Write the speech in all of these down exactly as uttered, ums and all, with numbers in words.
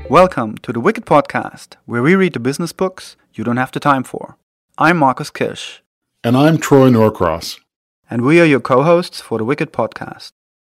Welcome to the Wicked Podcast, where we read the business books you don't have the time for. I'm Marcus Kirsch. And I'm Troy Norcross. And we are your co-hosts for the Wicked Podcast.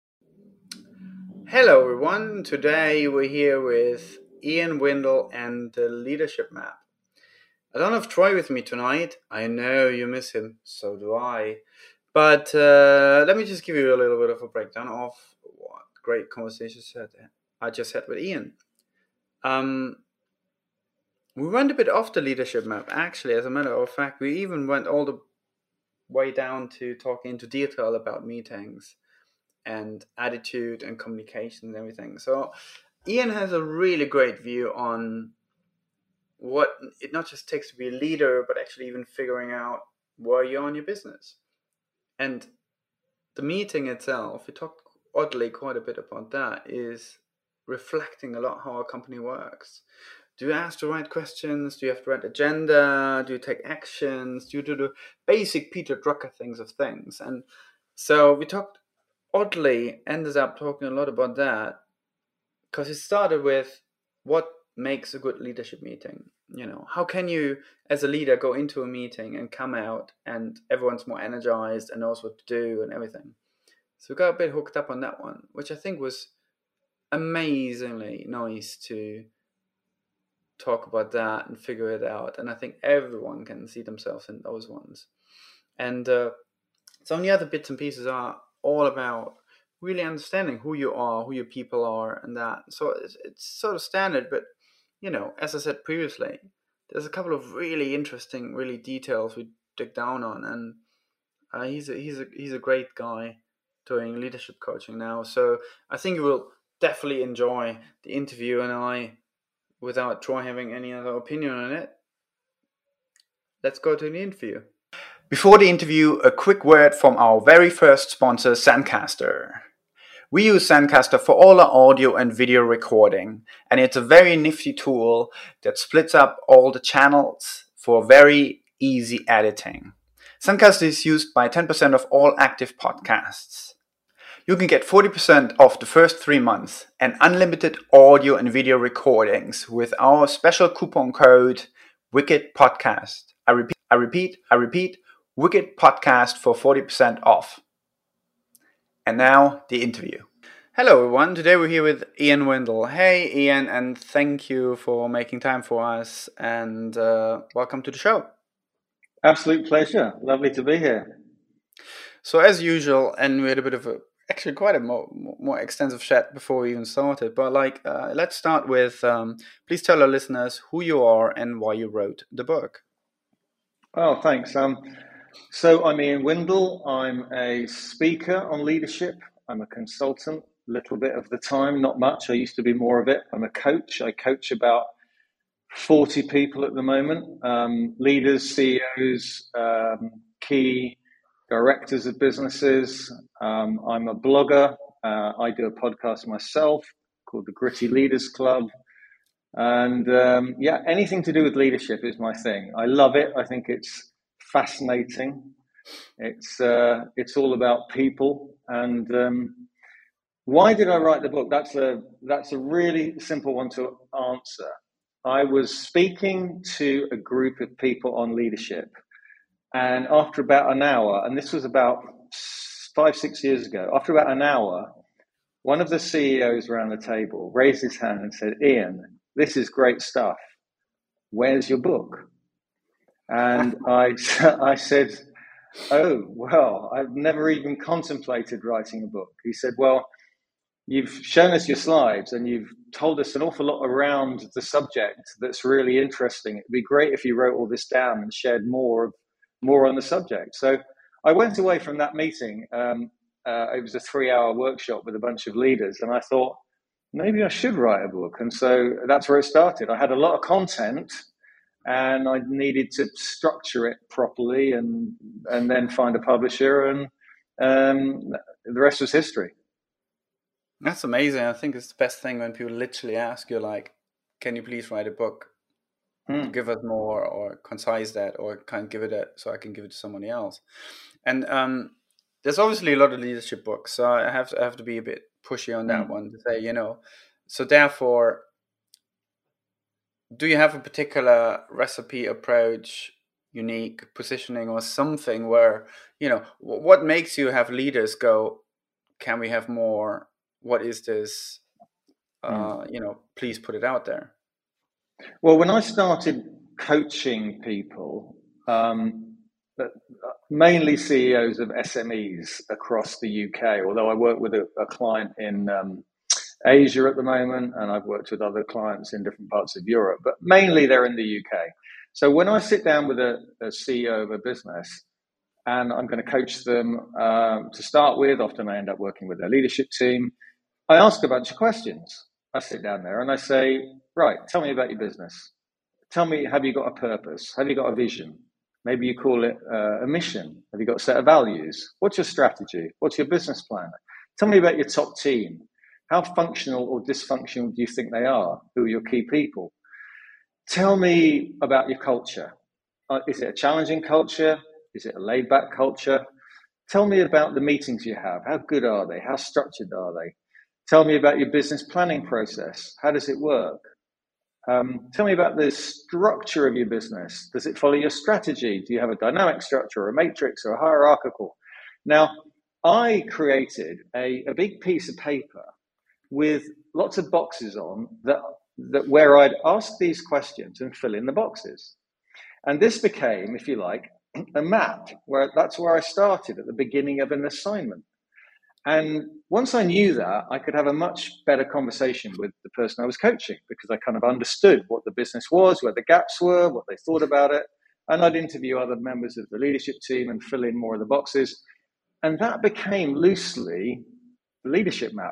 Hello everyone, today we're here with Ian Windle and the Leadership Map. I don't have Troy with me tonight. I know you miss him, so do I. But uh, let me just give you a little bit of a breakdown of what great conversations I just had with Ian. Um, we went a bit off the leadership map, actually. As a matter of fact, we even went all the way down to talking into detail about meetings and attitude and communication and everything. So Ian has a really great view on what it not just takes to be a leader, but actually even figuring out where you are in your business. And the meeting itself, we talked oddly quite a bit about that, is reflecting a lot how a company works. Do you ask the right questions? Do you have the right agenda? Do you take actions? Do you do the basic Peter Drucker things of things? And so we talked oddly, ended up talking a lot about that, because it started with what makes a good leadership meeting. You know, how can you as a leader go into a meeting and come out and everyone's more energized and knows what to do and everything. So we got a bit hooked up on that one, which I think was amazingly nice to talk about that and figure it out. And I think everyone can see themselves in those ones. And uh, some of the other bits and pieces are all about really understanding who you are, who your people are, and that. So it's, it's sort of standard, but, you know, as I said previously, there's a couple of really interesting, really details we dig down on. And uh, he's, a, he's, a, he's a great guy doing leadership coaching now. So I think you will definitely enjoy the interview, and I, without Troy having any other opinion on it, let's go to the interview. Before the interview, a quick word from our very first sponsor, Zencastr. We use Zencastr for all our audio and video recording, and it's a very nifty tool that splits up all the channels for very easy editing. Zencastr is used by ten percent of all active podcasts. You can get forty percent off the first three months and unlimited audio and video recordings with our special coupon code Wicked Podcast. I repeat, I repeat, I repeat, Wicked Podcast for forty percent off. And now the interview. Hello everyone, today we're here with Ian Windle. Hey Ian, and thank you for making time for us, and uh, welcome to the show. Absolute pleasure, lovely to be here. So as usual, and we had a bit of a actually quite a more, more extensive chat before we even started, but like uh, let's start with um, please tell our listeners who you are and why you wrote the book. Oh, thanks. Um, so I'm Ian Windle. I'm a speaker on leadership. I'm a consultant, a little bit of the time, not much. I used to be more of it. I'm a coach. I coach about forty people at the moment, um, leaders, C E Os, um, key directors of businesses. Um, I'm a blogger. Uh, I do a podcast myself called the Gritty Leaders Club. And um, yeah, anything to do with leadership is my thing. I love it. I think it's fascinating. It's uh, it's all about people. And um, why did I write the book? That's a that's a really simple one to answer. I was speaking to a group of people on leadership. And after about an hour, and this was about five, six years ago, after about an hour, one of the C E Os around the table raised his hand and said, Ian, this is great stuff. Where's your book? And I, I said, oh, well, I've never even contemplated writing a book. He said, well, you've shown us your slides and you've told us an awful lot around the subject that's really interesting. It'd be great if you wrote all this down and shared more of more on the subject. So I went away from that meeting. Um, uh, it was a three-hour workshop with a bunch of leaders, and I thought, maybe I should write a book. And so that's where it started. I had a lot of content, and I needed to structure it properly and and then find a publisher, and um, the rest was history. That's amazing. I think it's the best thing when people literally ask you, like, can you please write a book? To give us more, or concise that, or kind of give it a, so I can give it to somebody else. And um, there's obviously a lot of leadership books, so I have to, I have to be a bit pushy on that mm. one to say, you know, so therefore, do you have a particular recipe, approach, unique positioning, or something where, you know, what makes you have leaders go, can we have more? What is this? Uh, mm. You know, please put it out there. Well, when I started coaching people, um, mainly C E Os of S M Es across the U K, although I work with a, a client in um, Asia at the moment, and I've worked with other clients in different parts of Europe, but mainly they're in the U K. So when I sit down with a, a C E O of a business and I'm going to coach them um, to start with, often I end up working with their leadership team, I ask a bunch of questions. I sit down there and I say, right, tell me about your business. Tell me, have you got a purpose? Have you got a vision? Maybe you call it uh, a mission. Have you got a set of values? What's your strategy? What's your business plan? Tell me about your top team. How functional or dysfunctional do you think they are? Who are your key people? Tell me about your culture. Uh, is it a challenging culture? Is it a laid-back culture? Tell me about the meetings you have. How good are they? How structured are they? Tell me about your business planning process. How does it work? Um, tell me about the structure of your business. Does it follow your strategy? Do you have a dynamic structure or a matrix or a hierarchical? Now, I created a, a big piece of paper with lots of boxes on that, that where I'd ask these questions and fill in the boxes. And this became, if you like, a map where that's where I started at the beginning of an assignment. And once I knew that, I could have a much better conversation with the person I was coaching because I kind of understood what the business was, where the gaps were, what they thought about it. And I'd interview other members of the leadership team and fill in more of the boxes. And that became loosely the leadership map.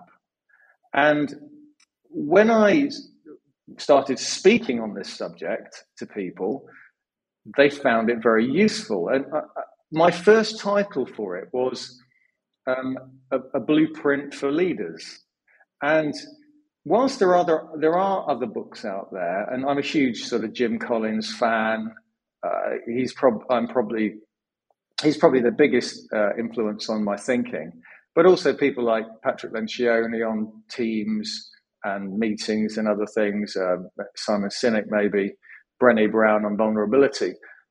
And when I started speaking on this subject to people, they found it very useful. And I, my first title for it was um, a, a Blueprint for Leaders. And whilst there are other, there are other books out there, and I'm a huge sort of Jim Collins fan, uh, he's prob- I'm probably he's probably the biggest uh, influence on my thinking. But also people like Patrick Lencioni on teams and meetings and other things, uh, Simon Sinek maybe, Brené Brown on vulnerability.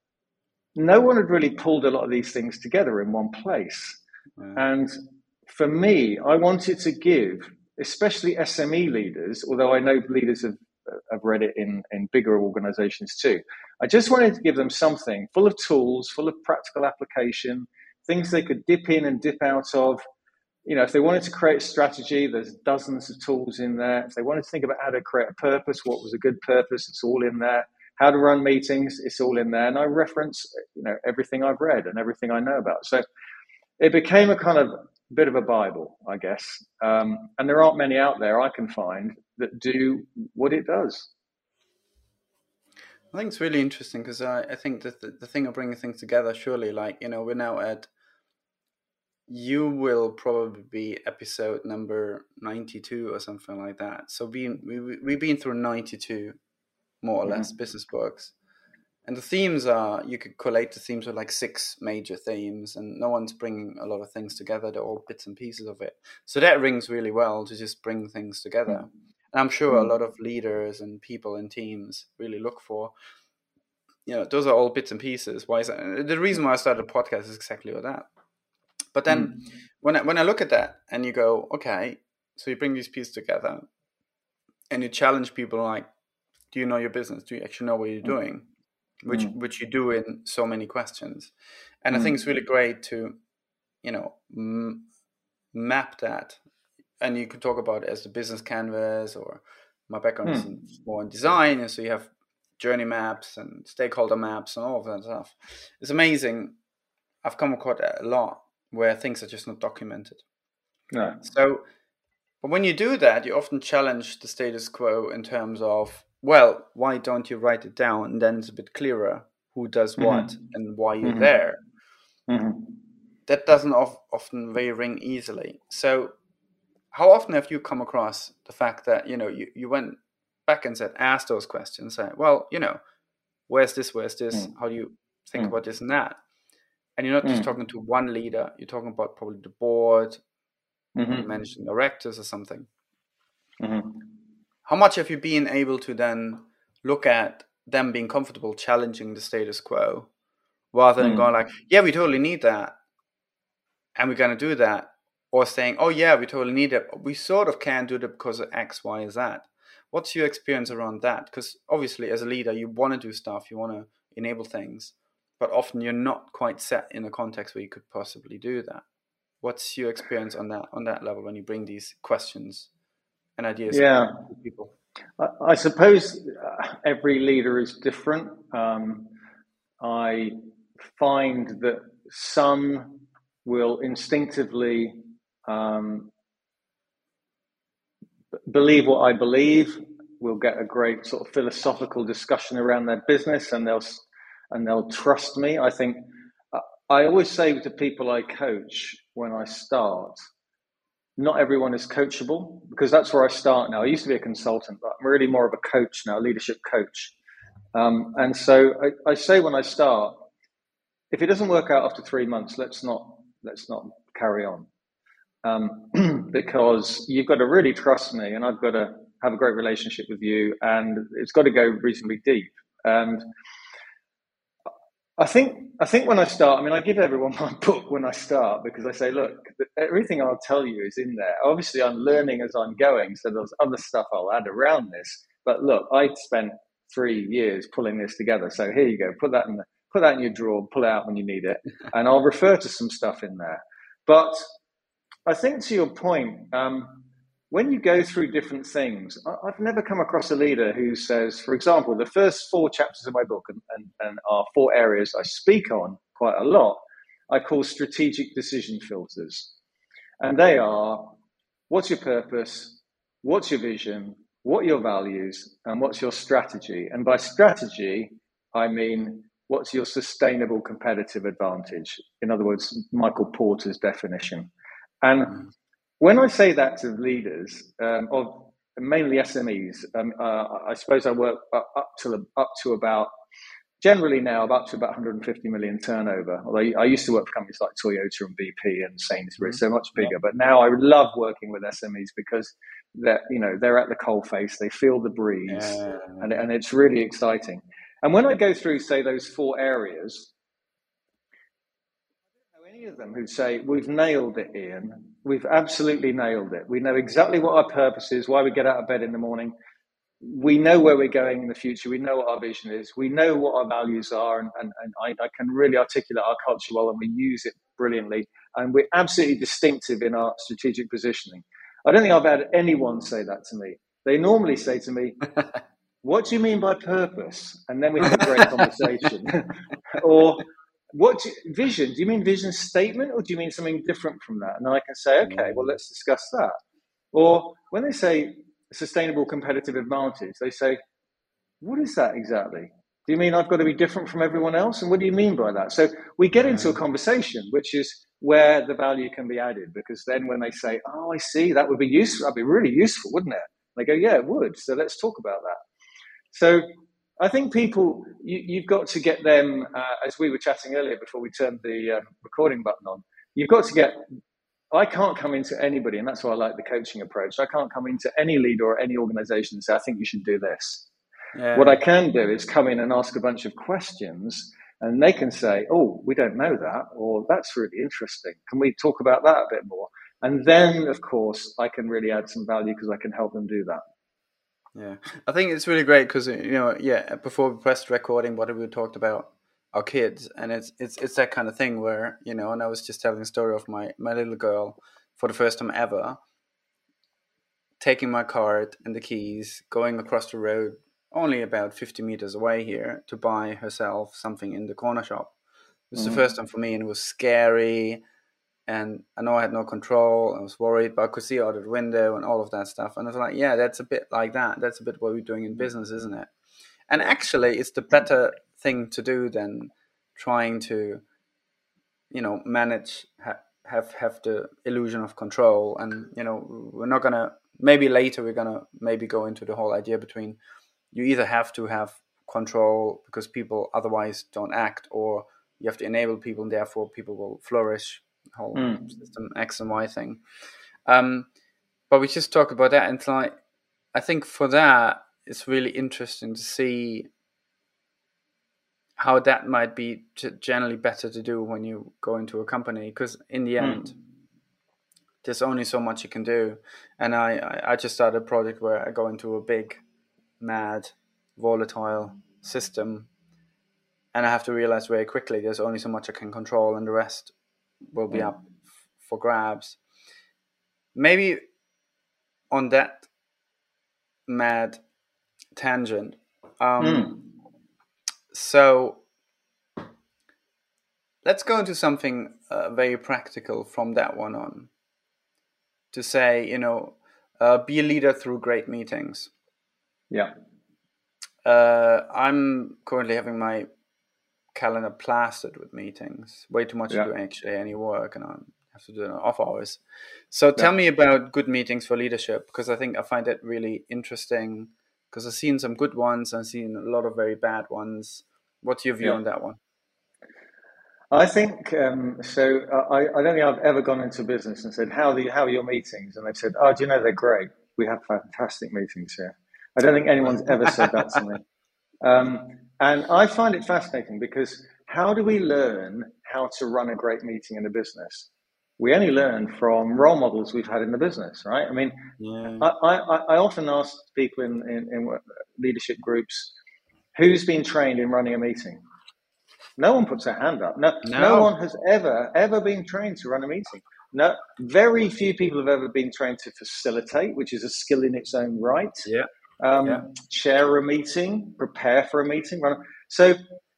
No one had really pulled a lot of these things together in one place. Mm. And for me, I wanted to give, especially S M E leaders, although I know leaders have, have read it in, in bigger organizations too, I just wanted to give them something full of tools, full of practical application, things they could dip in and dip out of. You know, if they wanted to create a strategy, there's dozens of tools in there. If they wanted to think about how to create a purpose, what was a good purpose, it's all in there. How to run meetings, it's all in there. And I reference, you know, everything I've read and everything I know about. So it became a kind of bit of a Bible, I guess. Um, and there aren't many out there I can find that do what it does. I think it's really interesting because I, I think that the, the thing of bringing things together, surely, like, you know, we're now at, you will probably be episode number ninety-two or something like that. So being, we, we've been through ninety-two, more or less, mm-hmm. business books. And the themes are, you could collate the themes with like six major themes, and no one's bringing a lot of things together. They're all bits and pieces of it. So that rings really well to just bring things together. Mm-hmm. And I'm sure mm-hmm. a lot of leaders and people in teams really look for, you know, those are all bits and pieces. Why is that? The reason why I started a podcast is exactly with that. But then mm. when I, when I look at that and you go, okay, so you bring these pieces together and you challenge people like, do you know your business? Do you actually know what you're doing? Which mm. which you do in so many questions. And mm. I think it's really great to, you know, m- map that. And you can talk about it as the business canvas, or my background mm. is in, more in design. And so you have journey maps and stakeholder maps and all of that stuff. It's amazing. I've come across a lot where things are just not documented. No. So, but when you do that, you often challenge the status quo in terms of, well, why don't you write it down? And then it's a bit clearer who does what mm-hmm. and why you're mm-hmm. there. Mm-hmm. That doesn't of, often very ring easily. So how often have you come across the fact that, you know, you, you went back and said, ask those questions, say, well, you know, where's this, where's this? Mm-hmm. How do you think mm-hmm. about this and that? And you're not just mm. talking to one leader, you're talking about probably the board, mm-hmm. managing directors or something. Mm-hmm. How much have you been able to then look at them being comfortable challenging the status quo, rather than Mm. going like, yeah, we totally need that, and we're going to do that, or saying, oh yeah, we totally need it, we sort of can do it because of X, Y, Z. What's your experience around that? Because obviously as a leader, you want to do stuff, you want to enable things, but often you're not quite set in a context where you could possibly do that. What's your experience on that on that level when you bring these questions and ideas Yeah. to people? I, I suppose uh, every leader is different. Um, I find that some will instinctively um, believe what I believe. We'll get a great sort of philosophical discussion around their business, and they'll and they'll trust me. I think uh, I always say to people I coach when I start, not everyone is coachable, because that's where I start now. I used to be a consultant, but I'm really more of a coach now, a leadership coach. Um, and so I, I say when I start, if it doesn't work out after three months, let's not let's not carry on, um, because you've got to really trust me, and I've got to have a great relationship with you, and it's got to go reasonably deep. And I think I think when I start, I mean, I give everyone my book when I start, because I say, look, everything I'll tell you is in there. Obviously, I'm learning as I'm going, so there's other stuff I'll add around this. But look, I spent three years pulling this together. So here you go. Put that in the, put that in your drawer. Pull it out when you need it, and I'll refer to some stuff in there. But I think to your point, um, when you go through different things, I've never come across a leader who says, for example, the first four chapters of my book and, and, and are four areas I speak on quite a lot, I call strategic decision filters. And they are, what's your purpose? What's your vision? What are your values? And what's your strategy? And by strategy, I mean, what's your sustainable competitive advantage? In other words, Michael Porter's definition. And mm. when I say that to leaders um, of mainly S M Es, um, uh, I suppose I work up, up to up to about generally now up to about one hundred fifty million turnover. Although I used to work for companies like Toyota and B P and Sainsbury's, mm-hmm. so much bigger. Yeah. But now I love working with S M Es because they're you know they're at the coalface, they feel the breeze, yeah. and and it's really exciting. And when I go through, say, those four areas, I don't know any of them who say, we've nailed it, Ian. We've absolutely nailed it. We know exactly what our purpose is, why we get out of bed in the morning. We know where we're going in the future. We know what our vision is. We know what our values are. And, and, and I, I can really articulate our culture well, and we use it brilliantly. And we're absolutely distinctive in our strategic positioning. I don't think I've had anyone say that to me. They normally say to me, what do you mean by purpose? And then we have a great conversation. Or what do you, vision? Do you mean vision statement, or do you mean something different from that? And I can say, okay, well, let's discuss that. Or when they say sustainable competitive advantage, they say, what is that exactly? Do you mean I've got to be different from everyone else? And what do you mean by that? So we get into a conversation, which is where the value can be added, because then when they say, oh, I see, that would be useful, that'd be really useful, wouldn't it? They go, yeah, it would. So let's talk about that. So I think people, you, you've got to get them, uh, as we were chatting earlier before we turned the um, recording button on, you've got to get, I can't come into anybody, and that's why I like the coaching approach. I can't come into any leader or any organization and say, I think you should do this. Yeah. What I can do is come in and ask a bunch of questions, and they can say, oh, we don't know that, or that's really interesting. Can we talk about that a bit more? And then, of course, I can really add some value because I can help them do that. Yeah, I think it's really great because, you know, yeah, before we pressed recording, what we talked about our kids, and it's it's it's that kind of thing where, you know, and I was just telling a story of my, my little girl for the first time ever, taking my card and the keys, going across the road, only about fifty meters away here, to buy herself something in the corner shop. It was mm-hmm. the first time for me, and it was scary. And I know I had no control. I was worried, but I could see out of the window and all of that stuff. And I was like, yeah, that's a bit like that. That's a bit what we're doing in business, isn't it? And actually, it's the better thing to do than trying to, you know, manage, ha- have have the illusion of control. And, you know, we're not going to, maybe later we're going to maybe go into the whole idea between you either have to have control because people otherwise don't act, or you have to enable people and therefore people will flourish. Whole mm. system X and Y thing. Um, but we just talk about that, and it's like, I think for that, it's really interesting to see how that might be generally better to do when you go into a company, because in the end, mm. there's only so much you can do. And I, I just started a project where I go into a big, mad, volatile system, and I have to realize very quickly there's only so much I can control, and the rest will be mm. up for grabs. Maybe on that mad tangent, um, mm. so let's go into something uh, very practical from that one on. To say, you know, uh, be a leader through great meetings. Yeah. Uh, I'm currently having my calendar plastered with meetings. Way too much yeah. to do actually any work, and I have to do it on off hours. So tell yeah. me about good meetings for leadership, because I think I find that really interesting, because I've seen some good ones, I've seen a lot of very bad ones. What's your view yeah. on that one? I think, um, so I, I don't think I've ever gone into business and said, how, the, how are your meetings? And they've said, oh, do you know, they're great. We have fantastic meetings here. I don't think anyone's ever said that to me. Um, and I find it fascinating, because how do we learn how to run a great meeting in a business? We only learn from role models we've had in the business, right? I mean, yeah. I, I, I often ask people in, in, in leadership groups, who's been trained in running a meeting? No one puts their hand up. No, no, no one has ever, ever been trained to run a meeting. No, very few people have ever been trained to facilitate, which is a skill in its own right. Yeah. Um, yeah. Chair a meeting, prepare for a meeting. Run. So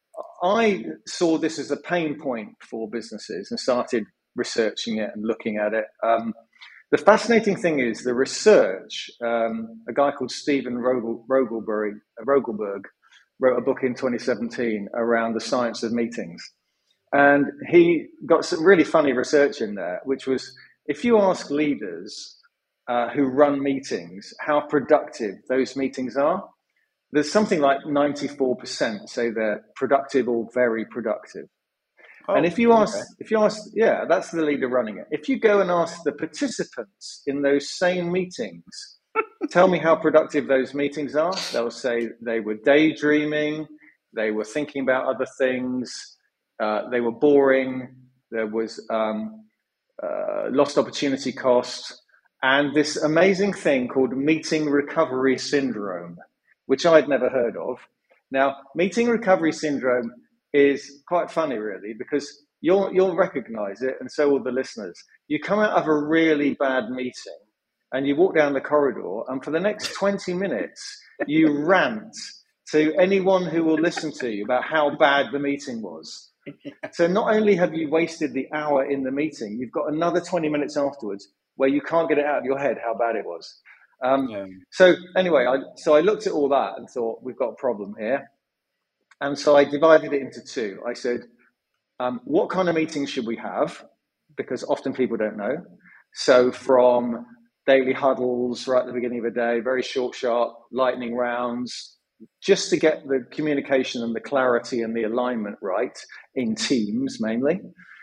I saw this as a pain point for businesses and started researching it and looking at it. Um, the fascinating thing is the research. Um, a guy called Stephen Rogel, Rogelberg, Rogelberg wrote a book in twenty seventeen around the science of meetings. And he got some really funny research in there, which was, if you ask leaders uh, who run meetings how productive those meetings are, there's something like ninety-four percent say they're productive or very productive. Oh, and if you ask, okay. if you ask, yeah, that's the leader running it. If you go and ask the participants in those same meetings, tell me how productive those meetings are. They'll say they were daydreaming, they were thinking about other things, uh, they were boring, there was um, uh, lost opportunity cost, and this amazing thing called meeting recovery syndrome, which I'd never heard of. Now, meeting recovery syndrome is quite funny, really, because you'll, you'll recognize it, and so will the listeners. You come out of a really bad meeting, and you walk down the corridor, and for the next twenty minutes, you rant to anyone who will listen to you about how bad the meeting was. So not only have you wasted the hour in the meeting, you've got another twenty minutes afterwards where you can't get it out of your head how bad it was. Um, yeah. So anyway, I, so I looked at all that and thought, we've got a problem here. And so I divided it into two. I said, um, what kind of meetings should we have? Because often people don't know. So from daily huddles right at the beginning of the day, very short, sharp, lightning rounds, just to get the communication and the clarity and the alignment right in teams mainly.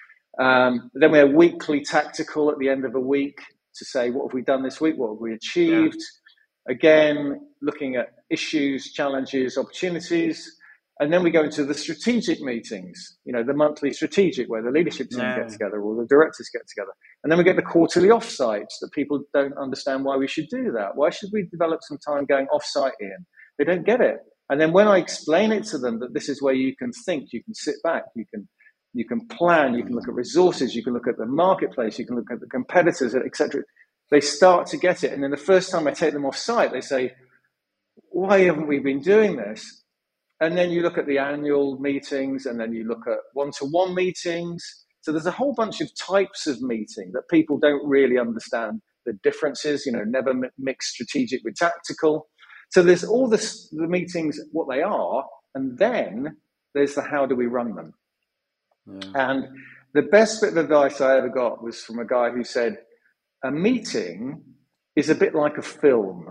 Um, then we have weekly tactical at the end of a week to say, what have we done this week? What have we achieved? Yeah. Again, looking at issues, challenges, opportunities. And then we go into the strategic meetings, you know, the monthly strategic where the leadership team yeah. get together or the directors get together. And then we get the quarterly offsites that people don't understand why we should do that. Why should we develop some time going offsite, Ian? They don't get it. And then when I explain it to them that this is where you can think, you can sit back, you can you can plan, you can look at resources, you can look at the marketplace, you can look at the competitors, et cetera. They start to get it. And then the first time I take them off site, they say, why haven't we been doing this? And then you look at the annual meetings, and then you look at one-to-one meetings. So there's a whole bunch of types of meeting that people don't really understand the differences, you know, never mix strategic with tactical. So there's all this, the meetings, what they are, and then there's the how do we run them. Yeah. And the best bit of advice I ever got was from a guy who said, a meeting is a bit like a film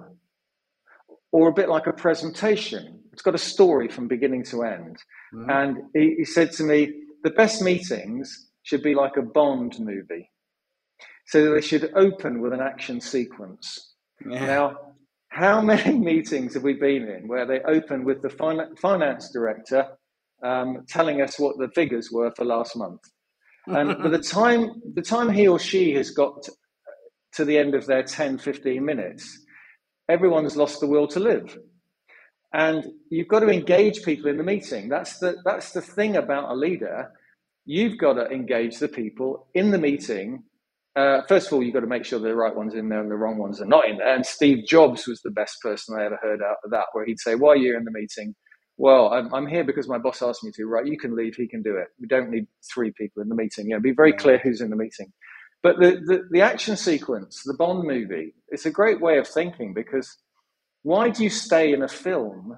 or a bit like a presentation. It's got a story from beginning to end. Mm-hmm. And he, he said to me, the best meetings should be like a Bond movie. So they should open with an action sequence. Yeah. Now, How many meetings have we been in where they open with the fin- finance director um, telling us what the figures were for last month? And by the time the time he or she has got to the end of their ten, fifteen minutes, everyone's lost the will to live. And you've got to engage people in the meeting. That's the that's the thing about a leader. You've got to engage the people in the meeting. Uh, first of all, you've got to make sure the right one's in there and the wrong ones are not in there. And Steve Jobs was the best person I ever heard out of that, where he'd say, why are you in the meeting? Well, I'm, I'm here because my boss asked me to. Right, you can leave, he can do it. We don't need three people in the meeting. You know, be very Yeah. clear who's in the meeting. But the, the, the action sequence, the Bond movie, it's a great way of thinking, because why do you stay in a film?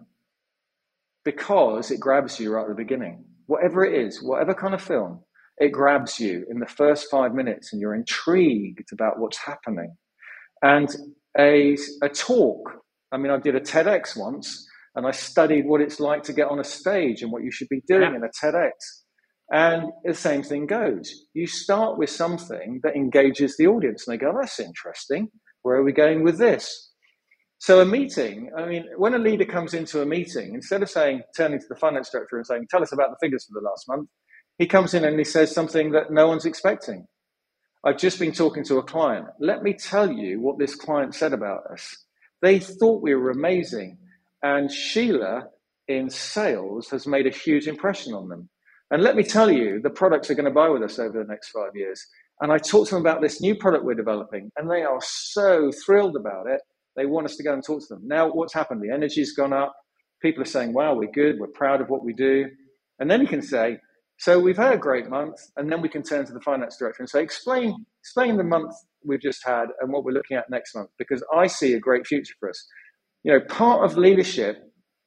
Because it grabs you right at the beginning. Whatever it is, whatever kind of film, it grabs you in the first five minutes and you're intrigued about what's happening. And a, a talk, I mean, I did a TEDx once and I studied what it's like to get on a stage and what you should be doing yeah. in a TEDx. And the same thing goes. You start with something that engages the audience and they go, oh, that's interesting. Where are we going with this? So a meeting, I mean, when a leader comes into a meeting, instead of saying, turning to the finance director and saying, tell us about the figures for the last month, he comes in and he says something that no one's expecting. I've just been talking to a client. Let me tell you what this client said about us. They thought we were amazing. And Sheila in sales has made a huge impression on them. And let me tell you, the products they're going to buy with us over the next five years. And I talked to them about this new product we're developing, and they are so thrilled about it. They want us to go and talk to them. Now, what's happened? The energy's gone up. People are saying, wow, we're good. We're proud of what we do. And then you can say, so we've had a great month. And then we can turn to the finance director and say, explain, explain the month we've just had and what we're looking at next month, because I see a great future for us. You know, part of leadership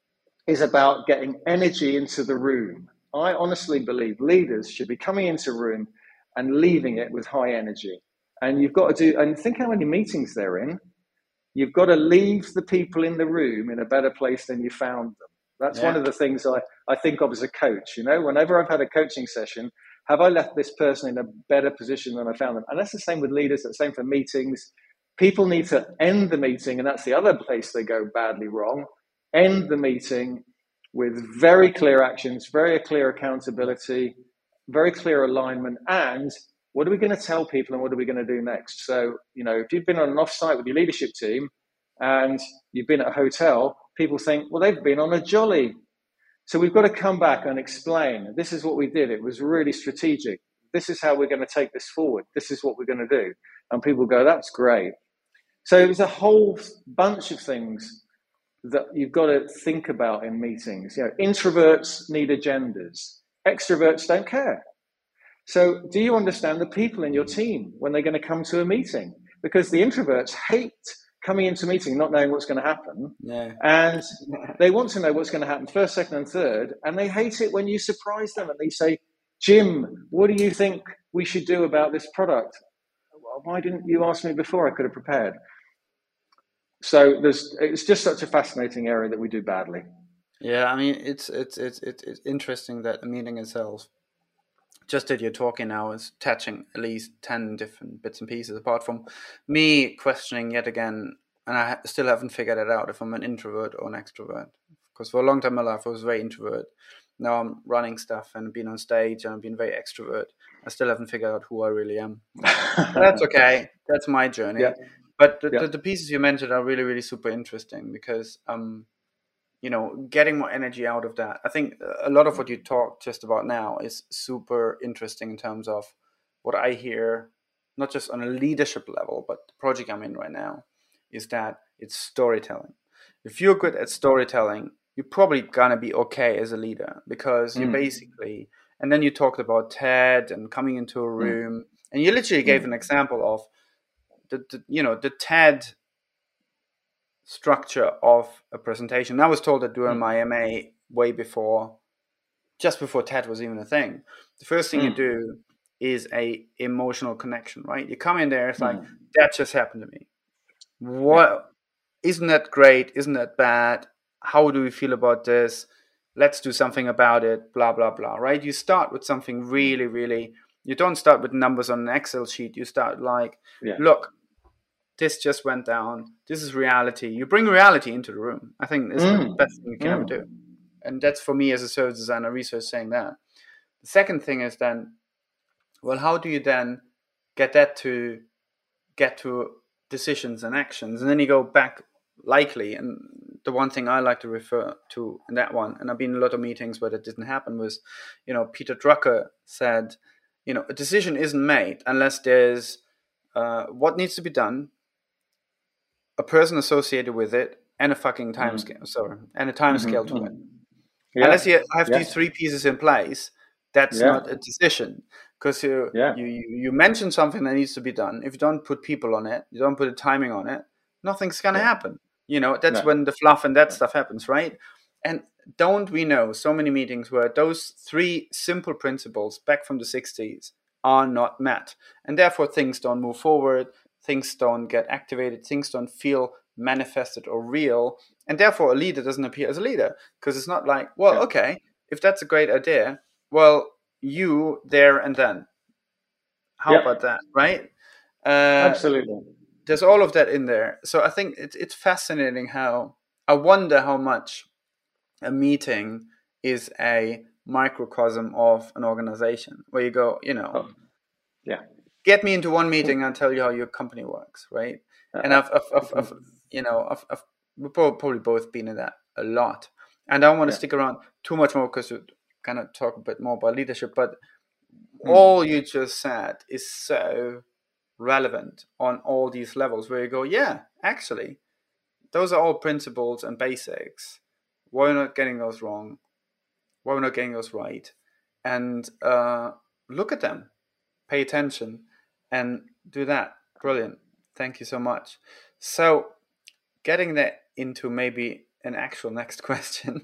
is about getting energy into the room. I honestly believe leaders should be coming into a room and leaving it with high energy. And you've got to do, and think how many meetings they're in. You've got to leave the people in the room in a better place than you found them. That's yeah. one of the things I, I think of as a coach. You know, whenever I've had a coaching session, have I left this person in a better position than I found them? And that's the same with leaders, that's the same for meetings. People need to end the meeting, and that's the other place they go badly wrong. End the meeting with very clear actions, very clear accountability, very clear alignment, and what are we going to tell people and what are we going to do next? So, you know, if you've been on an offsite with your leadership team and you've been at a hotel, people think, well, they've been on a jolly. So we've got to come back and explain, this is what we did. It was really strategic. This is how we're going to take this forward. This is what we're going to do. And people go, that's great. So there's a whole bunch of things that you've got to think about in meetings. You know, introverts need agendas. Extroverts don't care. So do you understand the people in your team when they're going to come to a meeting? Because the introverts hate coming into a meeting not knowing what's going to happen. Yeah. And they want to know what's going to happen first, second, and third. And they hate it when you surprise them and they say, Jim, what do you think we should do about this product? Well, why didn't you ask me before? I could have prepared. So there's, it's just such a fascinating area that we do badly. Yeah, I mean, it's it's it's it's, it's interesting that the meeting itself, just that you're talking now, is touching at least ten different bits and pieces, apart from me questioning yet again, and I still haven't figured it out if I'm an introvert or an extrovert. Because for a long time in my life, I was very introvert. Now I'm running stuff and being on stage and I'm being very extrovert. I still haven't figured out who I really am. That's okay. That's my journey. Yeah. But the, yeah. the, the pieces you mentioned are really, really super interesting because, um, you know, getting more energy out of that. I think a lot of what you talked just about now is super interesting in terms of what I hear, not just on a leadership level, but the project I'm in right now, is that it's storytelling. If you're good at storytelling, you're probably going to be okay as a leader because mm. you basically, and then you talked about TED and coming into a room, mm. and you literally gave mm. an example of the, the, you know, the TED structure of a presentation. I was told that during mm. my M A way before, just before TED was even a thing, the first thing mm. you do is a emotional connection, right? You come in there, it's mm. like, that just happened to me. What, yeah. Isn't that great? Isn't that bad? How do we feel about this? Let's do something about it, blah, blah, blah, right? You start with something really, really, you don't start with numbers on an Excel sheet. You start like, yeah. look, this just went down. This is reality. You bring reality into the room. I think it's Mm. the best thing you can Mm. ever do. And that's for me as a service designer research saying that. The second thing is then, well, how do you then get that to get to decisions and actions? And then you go back likely. And the one thing I like to refer to in that one, and I've been in a lot of meetings where that didn't happen, was, you know, Peter Drucker said, you know, a decision isn't made unless there's uh, what needs to be done, a person associated with it, and a fucking time Mm. scale. Sorry, and a time Mhm. scale to it. Mhm. Yeah. Unless you have Yeah. these three pieces in place, that's Yeah. not a decision, because you, Yeah. you you you mention something that needs to be done. If you don't put people on it, you don't put a timing on it, nothing's gonna Yeah. happen. You know, that's No. when the fluff and that No. stuff happens, right? And don't we know so many meetings where those three simple principles back from the sixties are not met, and therefore things don't move forward, things don't get activated, things don't feel manifested or real, and therefore a leader doesn't appear as a leader, because it's not like, well, Yeah. okay, if that's a great idea, well, you there and then, how Yep. about that, right? Uh, Absolutely. there's all of that in there. So I think it's it's fascinating how, I wonder how much a meeting is a microcosm of an organization, where you go, you know, Oh, yeah. get me into one meeting, I'll tell you how your company works, right? And I've, I've, I've, I've you know, I've, I've we've probably both been in that a lot. And I don't want to Yeah. stick around too much more, because we kind of talk a bit more about leadership. But Mm. all you just said is so relevant on all these levels, where you go, yeah, actually, those are all principles and basics. Why are we not getting those wrong? Why are we not getting those right? And uh, look at them, pay attention, and do that. Brilliant. Thank you so much. So, getting that into maybe an actual next question,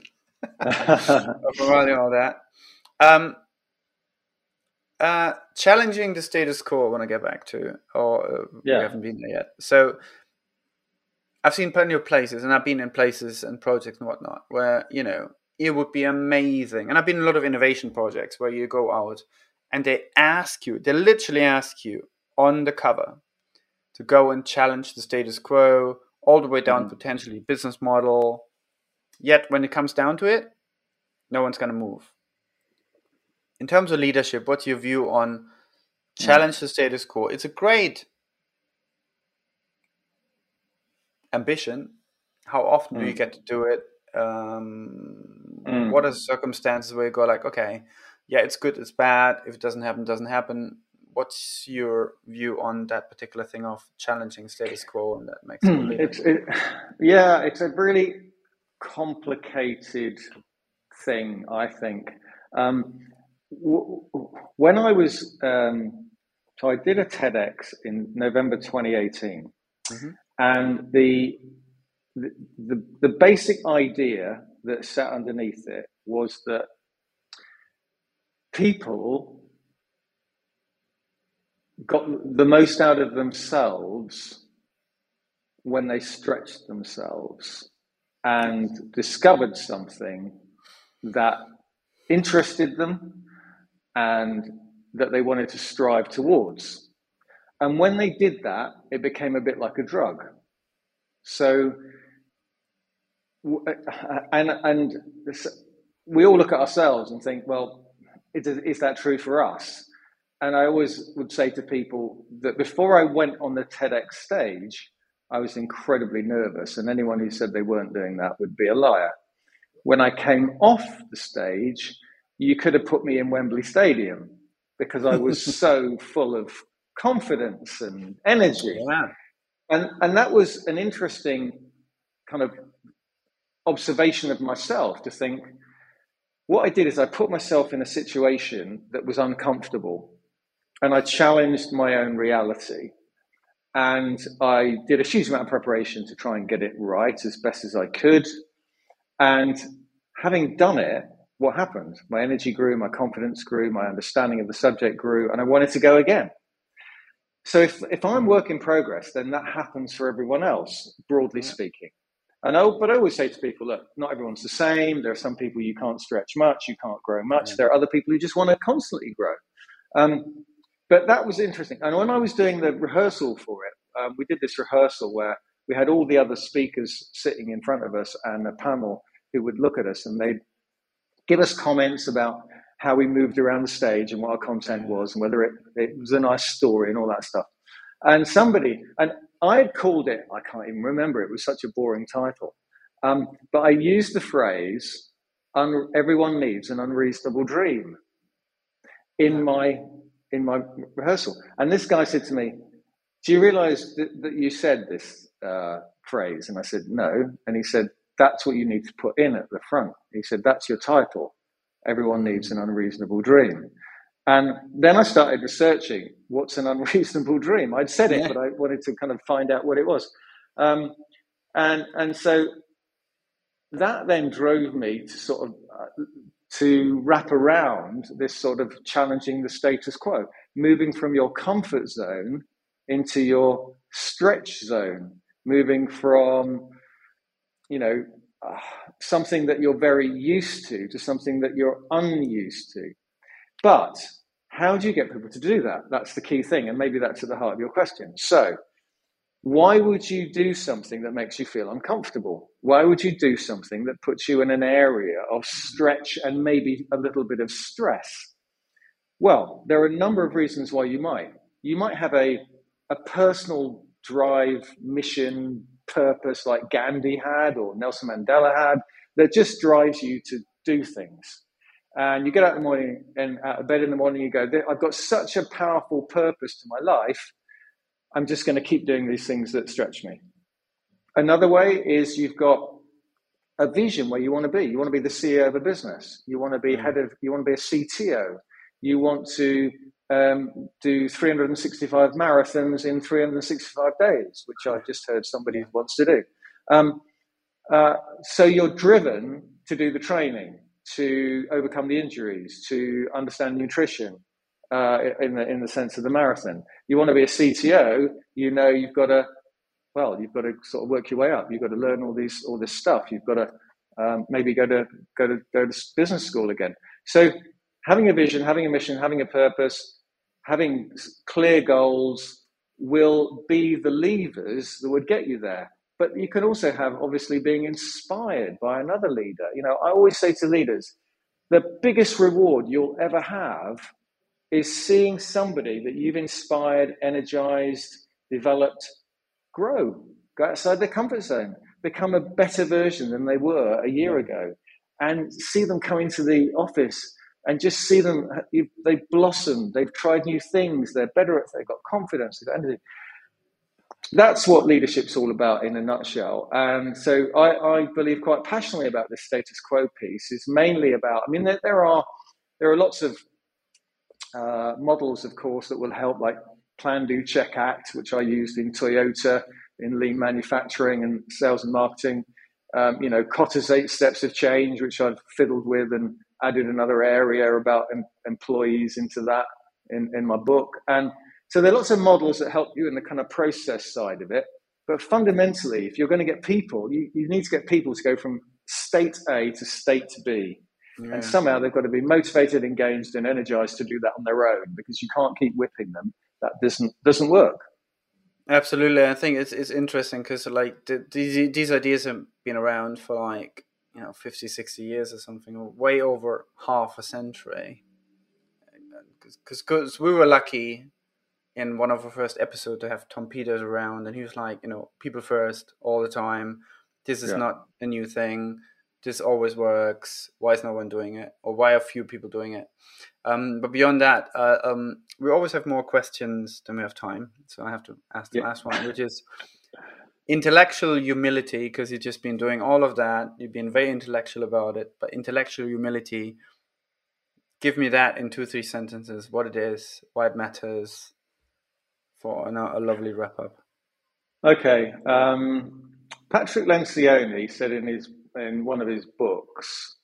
all that. Um, uh, challenging the status quo, I want to get back to, or uh, Yeah. we haven't been there yet. So, I've seen plenty of places, and I've been in places and projects and whatnot, where, you know, it would be amazing. And I've been in a lot of innovation projects where you go out and they ask you, they literally ask you on the cover to go and challenge the status quo, all the way down Mhm. potentially business model. Yet when it comes down to it, no one's going to move. In terms of leadership, what's your view on challenge the status quo? It's a great ambition. How often do you Mm. get to do it? Um, Mm. What are the circumstances where you go like, okay, yeah, it's good, it's bad. If it doesn't happen, it doesn't happen. What's your view on that particular thing of challenging status quo, and that makes it a leader? It's it, yeah, it's a really complicated thing, I think. Um, w- when I was, um, so I did a TEDx in November twenty eighteen, Mm-hmm. and the, the the the basic idea that sat underneath it was that people got the most out of themselves when they stretched themselves and discovered something that interested them and that they wanted to strive towards. And when they did that, it became a bit like a drug. So, and and we all look at ourselves and think, well, is, is that true for us? And I always would say to people that before I went on the TEDx stage, I was incredibly nervous, and anyone who said they weren't doing that would be a liar. When I came off the stage, you could have put me in Wembley Stadium because I was so full of confidence and energy. Yeah. And, and that was an interesting kind of observation of myself, to think, what I did is I put myself in a situation that was uncomfortable, and I challenged my own reality. And I did a huge amount of preparation to try and get it right as best as I could. And having done it, what happened? My energy grew, my confidence grew, my understanding of the subject grew, and I wanted to go again. So if, if I'm work in progress, then that happens for everyone else, broadly Yeah. speaking. And I, but I always say to people, look, not everyone's the same. There are some people you can't stretch much, you can't grow much. Yeah. There are other people who just want to constantly grow. Um, but that was interesting. And when I was doing the rehearsal for it, um, we did this rehearsal where we had all the other speakers sitting in front of us and a panel who would look at us, and they'd give us comments about how we moved around the stage and what our content was and whether it, it was a nice story and all that stuff. And somebody, and I had called it, I can't even remember, it was such a boring title. Um, but I used the phrase, Un- everyone needs an unreasonable dream in my in my rehearsal. And this guy said to me, do you realize that, that you said this uh, phrase? And I said, no. And he said, that's what you need to put in at the front. He said, that's your title. Everyone needs an unreasonable dream. And then I started researching what's an unreasonable dream. I'd said it, yeah. but I wanted to kind of find out what it was. Um, and and so that then drove me to sort of uh, to wrap around this sort of challenging the status quo, moving from your comfort zone into your stretch zone, moving from, you know, uh, something that you're very used to to something that you're unused to. But how do you get people to do that? That's the key thing. And maybe that's at the heart of your question. So why would you do something that makes you feel uncomfortable? Why would you do something that puts you in an area of stretch and maybe a little bit of stress? Well, there are a number of reasons why you might. You might have a, a personal drive, mission, purpose like Gandhi had or Nelson Mandela had that just drives you to do things. And you get out in the morning and out of bed in the morning, you go, I've got such a powerful purpose to my life. I'm just going to keep doing these things that stretch me. Another way is you've got a vision where you want to be. You want to be the C E O of a business. You want to be head of, you want to be a C T O. You want to um, do three hundred sixty-five marathons in three hundred sixty-five days, which I've just heard somebody wants to do. Um, uh, so you're driven to do the training, to overcome the injuries, to understand nutrition uh, in the in the sense of the marathon. You want to be a C T O, you know you've got to, well, you've got to sort of work your way up. You've got to learn all these all this stuff. You've got to um, maybe go to go to go to business school again. So having a vision, having a mission, having a purpose, having clear goals will be the levers that would get you there. But you can also have, obviously, being inspired by another leader. You know, I always say to leaders, the biggest reward you'll ever have is seeing somebody that you've inspired, energized, developed, grow, go outside their comfort zone, become a better version than they were a year ago, and see them come into the office and just see them, they've blossomed, they've tried new things, they're better at, they've got confidence, they've got energy. That's what leadership's all about in a nutshell. And so I, I believe quite passionately about this status quo piece. It's mainly about, I mean, there, there are there are lots of uh, models, of course, that will help, like Plan, Do, Check, Act, which I used in Toyota, in lean manufacturing and sales and marketing. Um, you know, Kotter's Eight Steps of Change, which I've fiddled with and added another area about em- employees into that in, in my book. And so there are lots of models that help you in the kind of process side of it. But fundamentally, if you're going to get people, you, you need to get people to go from state A to state B. Yeah. And somehow they've got to be motivated, engaged, and energized to do that on their own, because you can't keep whipping them. That doesn't doesn't work. Absolutely. I think it's it's interesting because like the, these these ideas have been around for like, you know, fifty, sixty years or something, or way over half a century. Because we were lucky in one of our first episodes to have Tom Peters around, and he was like, you know, people first all the time. This is yeah. not a new thing. This always works. Why is no one doing it? Or why are few people doing it? Um, but beyond that, uh, um, we always have more questions than we have time. So I have to ask the yeah. last one, which is intellectual humility, because you've just been doing all of that. You've been very intellectual about it. But intellectual humility, give me that in two, three sentences, what it is, why it matters, for a, a lovely wrap-up. Okay. Um, Patrick Lencioni said in his in one of his books,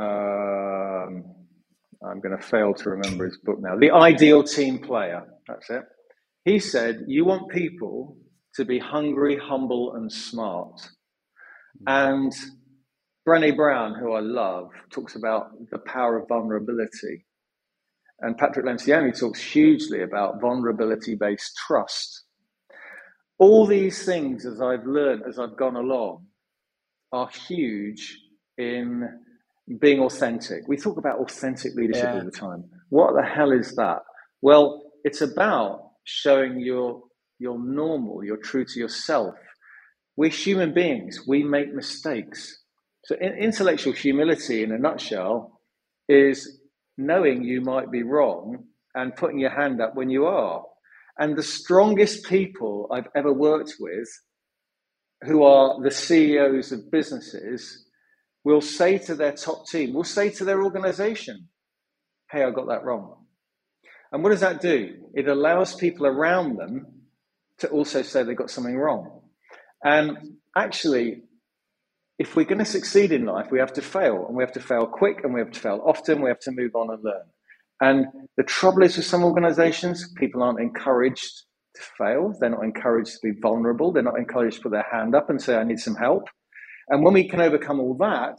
um, I'm going to fail to remember his book now, The Ideal Team Player, that's it. He said, you want people to be hungry, humble, and smart. And Brené Brown, who I love, talks about the power of vulnerability. And Patrick Lencioni talks hugely about vulnerability-based trust. all these things, as I've learned, as I've gone along, are huge in being authentic. We talk about authentic leadership Yeah. all the time. What the hell is that? Well, it's about showing you're, you're normal, you're true to yourself. We're human beings. We make mistakes. So in, intellectual humility, in a nutshell, is knowing you might be wrong and putting your hand up when you are. And the strongest people I've ever worked with, who are the C E Os of businesses, will say to their top team, will say to their organization, hey, I got that wrong. And what does that do? It allows people around them to also say they got something wrong. And actually, if we're going to succeed in life, we have to fail, and we have to fail quick, and we have to fail often. We have to move on and learn. And the trouble is with some organizations, people aren't encouraged to fail. They're not encouraged to be vulnerable. They're not encouraged to put their hand up and say, I need some help. And when we can overcome all that,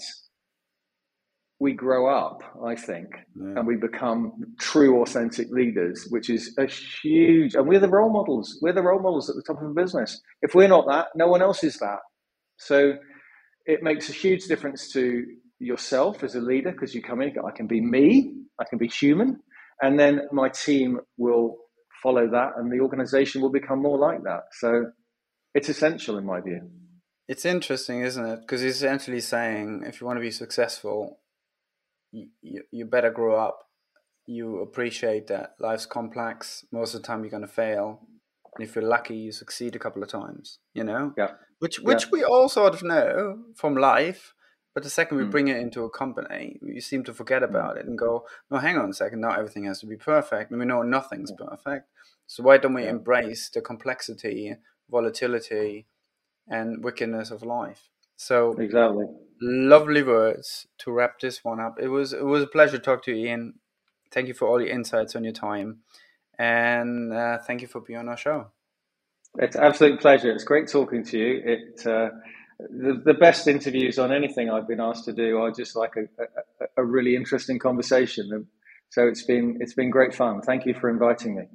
we grow up, I think, yeah. and we become true, authentic leaders, which is a huge, and we're the role models. We're the role models at the top of a business. If we're not that, no one else is that. So it makes a huge difference to yourself as a leader, because you come in, I can be me, I can be human, and then my team will follow that, and the organization will become more like that. So it's essential in my view. It's interesting, isn't it? Because he's essentially saying, if you want to be successful, you, you, you better grow up. You appreciate that life's complex. Most of the time you're going to fail. And if you're lucky, you succeed a couple of times, you know? Yeah. Which which yeah. we all sort of know from life. But the second we mm. bring it into a company, you seem to forget about mm. it and go, no, hang on a second, not everything has to be perfect. And we know nothing's yeah. perfect. So why don't we yeah. embrace the complexity, volatility, and wickedness of life? So exactly, lovely words to wrap this one up. It was it was a pleasure to talk to you, Ian. Thank you for all your insights on your time, and uh, thank you for being on our show. It's an absolute pleasure. It's great talking to you. It uh, the, the best interviews on anything I've been asked to do are just like a, a, a really interesting conversation. So it's been it's been great fun. Thank you for inviting me.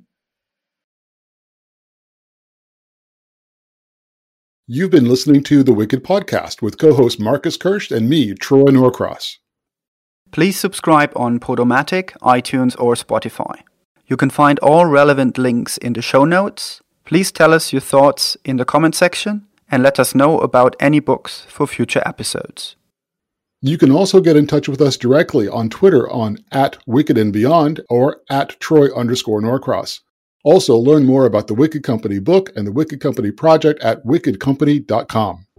You've been listening to The Wicked Podcast with co-host Marcus Kirsch and me, Troy Norcross. Please subscribe on Podomatic, iTunes, or Spotify. You can find all relevant links in the show notes. Please tell us your thoughts in the comment section and let us know about any books for future episodes. You can also get in touch with us directly on Twitter on at Wicked and Beyond or at Troy underscore Norcross. Also, learn more about the Wicked Company book and the Wicked Company project at wicked company dot com.